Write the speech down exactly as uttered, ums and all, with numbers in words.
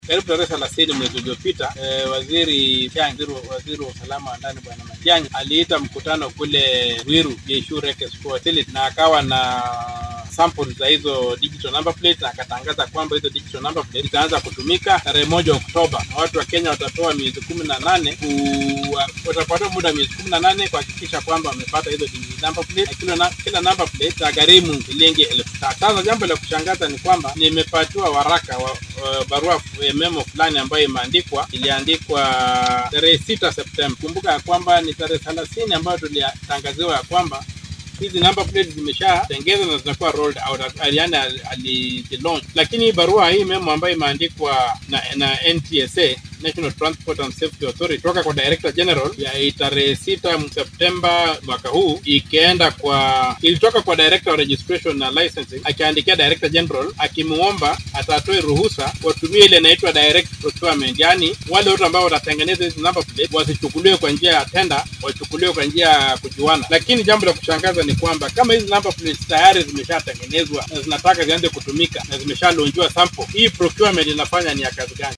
Karibu tarehe thelathini mwezi uliopita, e, waziri Tiang'i, waziri wa usalama wa ndani bwana Matiang'i aliita mkutano kule Ruiru Jeshu Rekes Facility, na akawa na sample za hizo digital number plate, na akatangaza kwamba hizo digital number plate zitaanza kutumika tarehe moja Oktoba, na watu wa Kenya watapewa miezi kumi na nane watapata muda miezi kumi na nane kuhakikisha kwamba wamepata hizo digital number plate, na kila, na, kila number plate itagharimu shilingi elfu tatu. Sasa jambo la kushangaza ni kwamba nimepatiwa waraka wa, wa barua memo fulani ambayo imeandikwa iliandikwa tarehe sita Septemba. Kumbuka ya kwamba ni tarehe thelathini ambayo tulitangaziwa ya kwamba hizi number plates zimeshatengenezwa na zitakuwa rolled out, yani ali-launch. Lakini barua hii memo ambayo imeandikwa na, na N T S A, National Transport and Safety Authority, toka kwa Director General ya tarehe sita Septemba mwaka huu, ikienda kwa ilitoka kwa Director of Registration na Licensing, akiandikia Director General akimuomba atatoe ruhusa watumie ile inaitwa direct procurement, yani wale wote ambao watatengeneza hizi number plate wasichukuliwe kwa njia ya tender, wachukuliwe kwa njia ya kujuana. Lakini jambo la kushangaza ni kwamba kama hizi number plates tayari zimeshatengenezwa na zinataka zianze kutumika na zimeshalonjiwa sample, hii procurement inafanya ni ya kazi gani?